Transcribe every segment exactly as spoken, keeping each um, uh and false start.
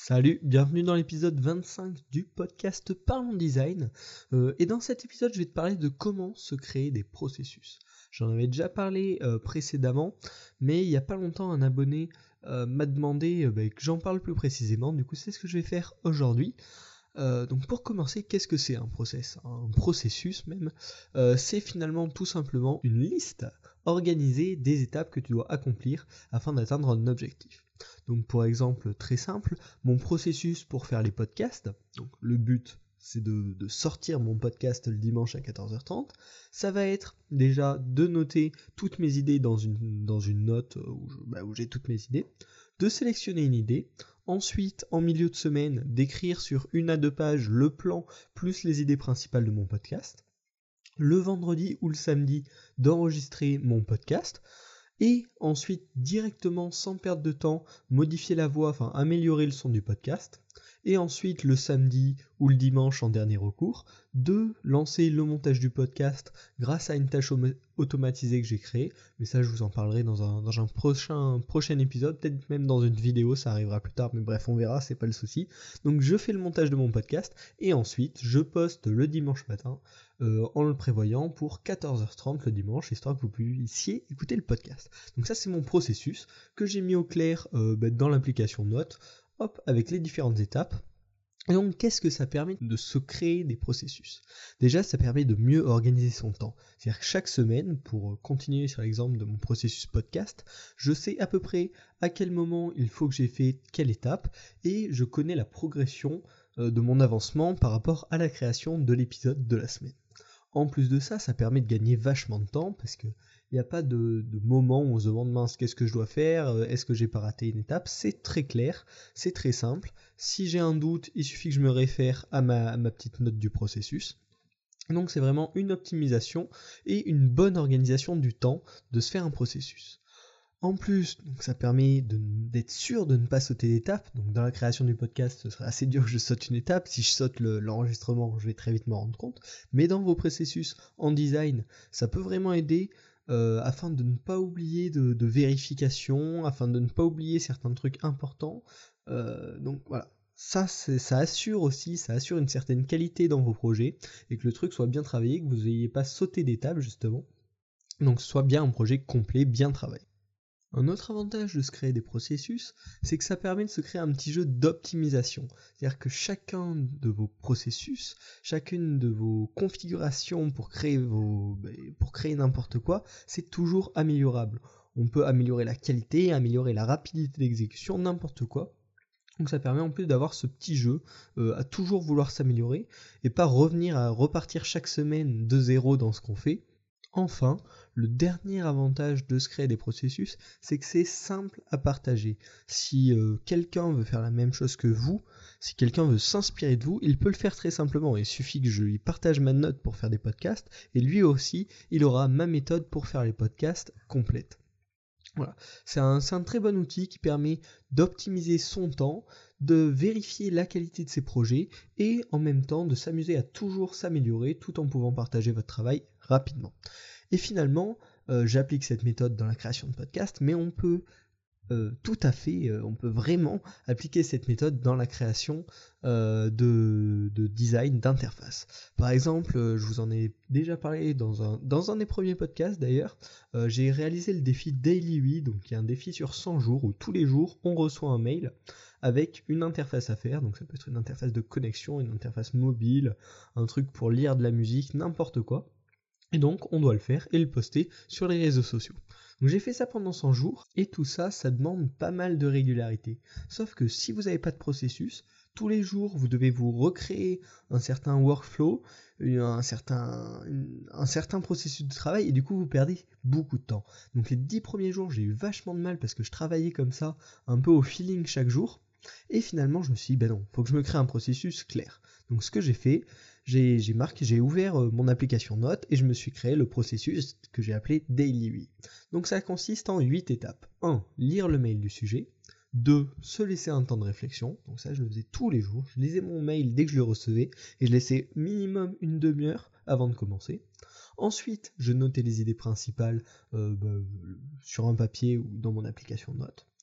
Salut, bienvenue dans l'épisode vingt-cinq du podcast Parlons Design. Euh, et dans cet épisode, je vais te parler de comment se créer des processus. J'en avais déjà parlé euh, précédemment, mais il n'y a pas longtemps, un abonné euh, m'a demandé euh, bah, que j'en parle plus précisément. Du coup, c'est ce que je vais faire aujourd'hui. Euh, donc pour commencer, qu'est-ce que c'est un process, un processus même euh, C'est finalement tout simplement une liste organisée des étapes que tu dois accomplir afin d'atteindre un objectif. Donc pour exemple très simple, mon processus pour faire les podcasts, donc le but c'est de, de sortir mon podcast le dimanche à quatorze heures trente, ça va être déjà de noter toutes mes idées dans une, dans une note où, je, bah, où j'ai toutes mes idées, de sélectionner une idée, ensuite en milieu de semaine d'écrire sur une à deux pages le plan plus les idées principales de mon podcast, le vendredi ou le samedi d'enregistrer mon podcast, et ensuite directement sans perdre de temps modifier la voix, enfin améliorer le son du podcast, et ensuite le samedi ou le dimanche en dernier recours de lancer le montage du podcast grâce à une tâche automatisée que j'ai créée, mais ça je vous en parlerai dans un, dans un prochain, prochain épisode, peut-être même dans une vidéo, ça arrivera plus tard, mais bref on verra, c'est pas le souci. Donc je fais le montage de mon podcast et ensuite je poste le dimanche matin euh, en le prévoyant pour quatorze heures trente le dimanche, histoire que vous puissiez écouter le podcast. Donc ça c'est mon processus que j'ai mis au clair euh, bah, dans l'application Notes, hop, avec les différentes étapes. Et donc qu'est-ce que ça permet de se créer des processus? Déjà ça permet de mieux organiser son temps. C'est-à-dire que chaque semaine, pour continuer sur l'exemple de mon processus podcast, je sais à peu près à quel moment il faut que j'ai fait quelle étape et je connais la progression euh, de mon avancement par rapport à la création de l'épisode de la semaine. En plus de ça, ça permet de gagner vachement de temps parce que il n'y a pas de, de moment où on se demande mince qu'est-ce que je dois faire, est-ce que j'ai pas raté une étape, c'est très clair, c'est très simple. Si j'ai un doute, il suffit que je me réfère à ma, à ma petite note du processus. Donc c'est vraiment une optimisation et une bonne organisation du temps de se faire un processus. En plus, donc ça permet de, d'être sûr de ne pas sauter d'étape. Donc dans la création du podcast, ce serait assez dur que je saute une étape. Si je saute le, l'enregistrement, je vais très vite m'en rendre compte. Mais dans vos processus en design, ça peut vraiment aider euh, afin de ne pas oublier de, de vérification, afin de ne pas oublier certains trucs importants. Euh, donc voilà. Ça, c'est, ça assure aussi, ça assure une certaine qualité dans vos projets et que le truc soit bien travaillé, que vous n'ayez pas sauté d'étape justement. Donc soit bien un projet complet, bien travaillé. Un autre avantage de se créer des processus, c'est que ça permet de se créer un petit jeu d'optimisation. C'est-à-dire que chacun de vos processus, chacune de vos configurations pour créer, vos, pour créer n'importe quoi, c'est toujours améliorable. On peut améliorer la qualité, améliorer la rapidité d'exécution, n'importe quoi. Donc ça permet en plus d'avoir ce petit jeu euh, à toujours vouloir s'améliorer et pas revenir à repartir chaque semaine de zéro dans ce qu'on fait. Enfin, le dernier avantage de se créer des processus, c'est que c'est simple à partager. Si euh, quelqu'un veut faire la même chose que vous, si quelqu'un veut s'inspirer de vous, il peut le faire très simplement. Il suffit que je lui partage ma note pour faire des podcasts, et lui aussi, il aura ma méthode pour faire les podcasts complète. Voilà. C'est un, c'est un très bon outil qui permet d'optimiser son temps, de vérifier la qualité de ses projets et en même temps de s'amuser à toujours s'améliorer tout en pouvant partager votre travail rapidement. Et finalement, euh, j'applique cette méthode dans la création de podcasts, mais on peut euh, tout à fait, euh, on peut vraiment appliquer cette méthode dans la création euh, de, de design d'interface. Par exemple, euh, je vous en ai déjà parlé dans un, dans un des premiers podcasts d'ailleurs, euh, j'ai réalisé le défi Daily huit, donc qui est un défi sur cent jours où tous les jours on reçoit un mail avec une interface à faire, donc ça peut être une interface de connexion, une interface mobile, un truc pour lire de la musique, n'importe quoi. Et donc on doit le faire et le poster sur les réseaux sociaux. Donc j'ai fait ça pendant cent jours, et tout ça, ça demande pas mal de régularité. Sauf que si vous n'avez pas de processus, tous les jours vous devez vous recréer un certain workflow, un certain, un certain processus de travail, et du coup vous perdez beaucoup de temps. Donc les dix premiers jours, j'ai eu vachement de mal parce que je travaillais comme ça, un peu au feeling chaque jour, et finalement je me suis dit, ben non, faut que je me crée un processus clair. Donc ce que j'ai fait, j'ai, j'ai marqué, j'ai ouvert euh, mon application Notes et je me suis créé le processus que j'ai appelé Daily huit. Donc ça consiste en huit étapes. un. Lire le mail du sujet. deux. Se laisser un temps de réflexion. Donc ça je le faisais tous les jours. Je lisais mon mail dès que je le recevais et je laissais minimum une demi-heure avant de commencer. Ensuite, je notais les idées principales euh, bah, sur un papier ou dans mon application Notes.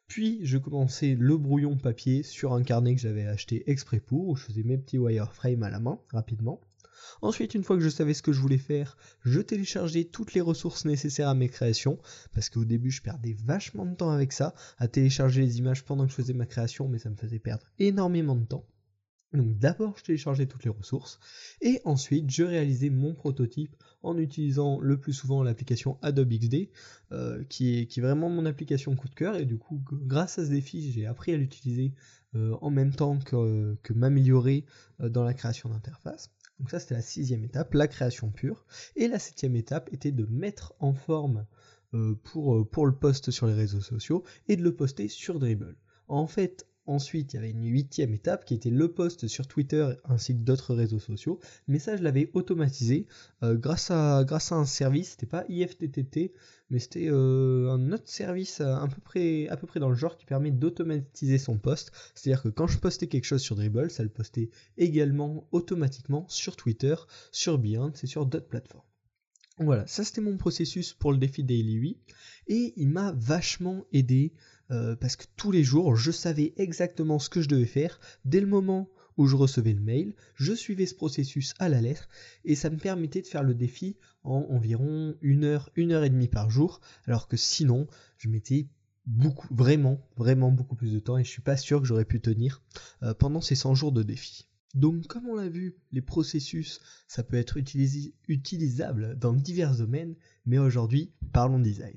Puis je commençais le brouillon papier sur un carnet que j'avais acheté exprès pour, où je faisais mes petits wireframes à la main, rapidement. Ensuite, une fois que je savais ce que je voulais faire, je téléchargeais toutes les ressources nécessaires à mes créations, parce qu'au début je perdais vachement de temps avec ça, à télécharger les images pendant que je faisais ma création, mais ça me faisait perdre énormément de temps. Donc d'abord je téléchargeais toutes les ressources, et ensuite je réalisais mon prototype en utilisant le plus souvent l'application Adobe X D, euh, qui, est, qui est vraiment mon application coup de cœur, et du coup grâce à ce défi j'ai appris à l'utiliser euh, en même temps que, que m'améliorer euh, dans la création d'interface. Donc ça c'était la sixième étape, la création pure, et la septième étape était de mettre en forme euh, pour, pour le post sur les réseaux sociaux, et de le poster sur Dribbble. En fait, ensuite, il y avait une huitième étape qui était le post sur Twitter ainsi que d'autres réseaux sociaux, mais ça je l'avais automatisé euh, grâce, à, grâce à un service, c'était pas I F T T T, mais c'était euh, un autre service à, à, peu près, à peu près dans le genre qui permet d'automatiser son post, c'est-à-dire que quand je postais quelque chose sur Dribbble, ça le postait également automatiquement sur Twitter, sur Behance et sur d'autres plateformes. Voilà, ça c'était mon processus pour le défi Daily huit, et il m'a vachement aidé euh, parce que tous les jours je savais exactement ce que je devais faire dès le moment où je recevais le mail, je suivais ce processus à la lettre et ça me permettait de faire le défi en environ une heure, une heure et demie par jour, alors que sinon je mettais beaucoup, vraiment, vraiment beaucoup plus de temps et je suis pas sûr que j'aurais pu tenir euh, pendant ces cent jours de défi. Donc comme on l'a vu, les processus, ça peut être utilisé, utilisable dans divers domaines, mais aujourd'hui, parlons design.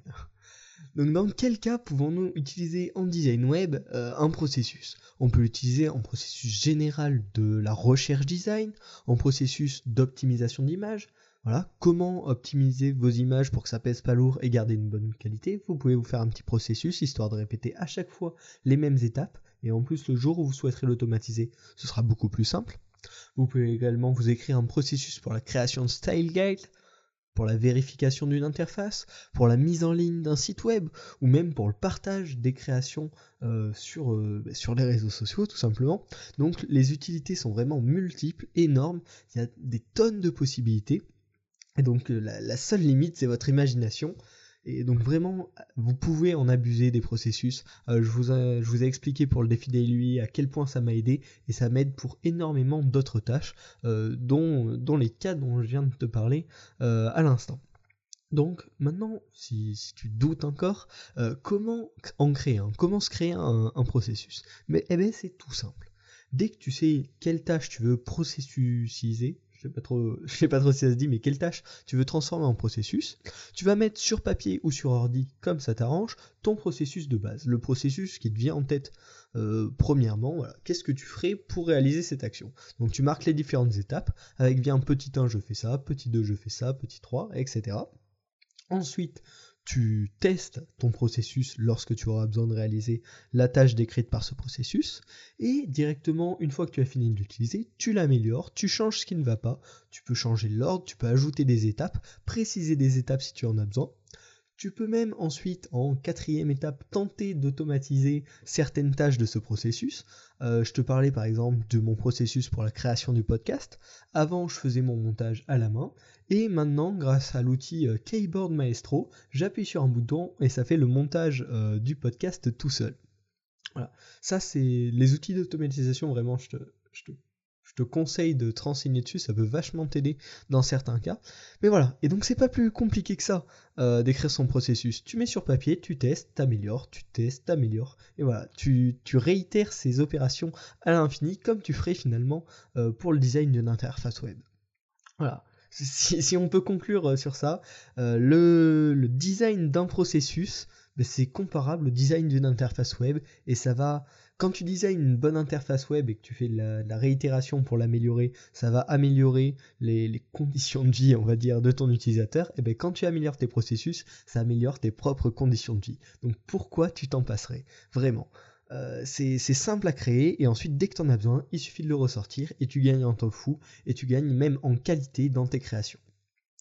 Donc dans quel cas pouvons-nous utiliser en design web euh, un processus ? On peut l'utiliser en processus général de la recherche design, en processus d'optimisation d'image. Voilà, comment optimiser vos images pour que ça pèse pas lourd et garder une bonne qualité. Vous pouvez vous faire un petit processus histoire de répéter à chaque fois les mêmes étapes. Et en plus, le jour où vous souhaiterez l'automatiser, ce sera beaucoup plus simple. Vous pouvez également vous écrire un processus pour la création de style guide, pour la vérification d'une interface, pour la mise en ligne d'un site web, ou même pour le partage des créations euh, sur, euh, sur les réseaux sociaux, tout simplement. Donc les utilités sont vraiment multiples, énormes, il y a des tonnes de possibilités, et donc la, la seule limite, c'est votre imagination. Et donc vraiment, vous pouvez en abuser des processus. Euh, je, vous ai, je vous ai expliqué pour le défi Daily à quel point ça m'a aidé, et ça m'aide pour énormément d'autres tâches, euh, dont, dont les cas dont je viens de te parler euh, à l'instant. Donc maintenant, si, si tu doutes encore, euh, comment en créer un ? Comment se créer un, un processus ? Mais eh ben, c'est tout simple. Dès que tu sais quelle tâche tu veux processusiser, je sais pas trop, je sais pas trop si ça se dit, mais quelle tâche tu veux transformer en processus, tu vas mettre sur papier ou sur ordi, comme ça t'arrange, ton processus de base, le processus qui te vient en tête. Euh, premièrement, voilà, qu'est-ce que tu ferais pour réaliser cette action ? Donc tu marques les différentes étapes, avec bien petit un je fais ça, petit deux je fais ça, petit trois, et cetera. Ensuite, tu testes ton processus lorsque tu auras besoin de réaliser la tâche décrite par ce processus, et directement, une fois que tu as fini de l'utiliser, tu l'améliores, tu changes ce qui ne va pas, tu peux changer l'ordre, tu peux ajouter des étapes, préciser des étapes si tu en as besoin. Tu peux même ensuite, en quatrième étape, tenter d'automatiser certaines tâches de ce processus. Euh, je te parlais par exemple de mon processus pour la création du podcast. Avant, je faisais mon montage à la main. Et maintenant, grâce à l'outil euh, Keyboard Maestro, j'appuie sur un bouton et ça fait le montage euh, du podcast tout seul. Voilà. Ça, c'est les outils d'automatisation, vraiment, je te, je te Je te conseille de te renseigner dessus, ça peut vachement t'aider dans certains cas. Mais voilà, et donc c'est pas plus compliqué que ça euh, d'écrire son processus. Tu mets sur papier, tu testes, t'améliores, tu testes, t'améliores. Et voilà, tu, tu réitères ces opérations à l'infini comme tu ferais finalement euh, pour le design d'une interface web. Voilà. Si, si on peut conclure sur ça, euh, le, le design d'un processus, ben c'est comparable au design d'une interface web, et ça va... Quand tu designes une bonne interface web et que tu fais de la, de la réitération pour l'améliorer, ça va améliorer les, les conditions de vie, on va dire, de ton utilisateur. Et bien quand tu améliores tes processus, ça améliore tes propres conditions de vie. Donc pourquoi tu t'en passerais ? Vraiment. Euh, c'est, c'est simple à créer, et ensuite dès que tu en as besoin, il suffit de le ressortir et tu gagnes en temps fou, et tu gagnes même en qualité dans tes créations.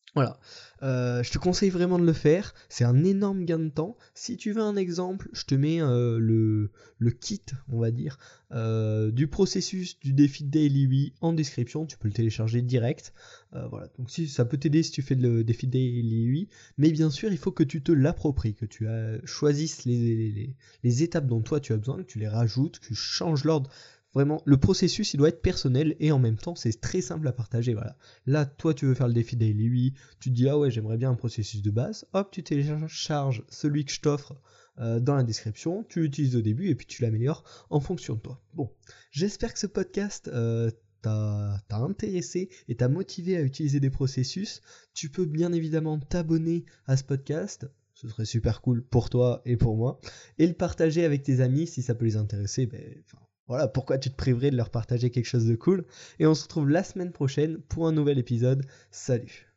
Voilà, euh, je te conseille vraiment de le faire, c'est un énorme gain de temps. Si tu veux un exemple, je te mets euh, le, le kit, on va dire, euh, du processus du défi Daily huit en description, tu peux le télécharger direct. Euh, voilà, donc si ça peut t'aider si tu fais le défi Daily huit, mais bien sûr il faut que tu te l'appropries, que tu as, choisisses les, les, les étapes dont toi tu as besoin, que tu les rajoutes, que tu changes l'ordre. Vraiment, le processus il doit être personnel et en même temps c'est très simple à partager. Voilà. Là, toi tu veux faire le défi Daily huit, tu te dis ah ouais j'aimerais bien un processus de base, hop tu télécharges celui que je t'offre euh, dans la description, tu l'utilises au début et puis tu l'améliores en fonction de toi. Bon, j'espère que ce podcast euh, t'a, t'a intéressé et t'a motivé à utiliser des processus. Tu peux bien évidemment t'abonner à ce podcast, ce serait super cool pour toi et pour moi, et le partager avec tes amis si ça peut les intéresser. Ben, enfin, voilà, pourquoi tu te priverais de leur partager quelque chose de cool. Et on se retrouve la semaine prochaine pour un nouvel épisode. Salut!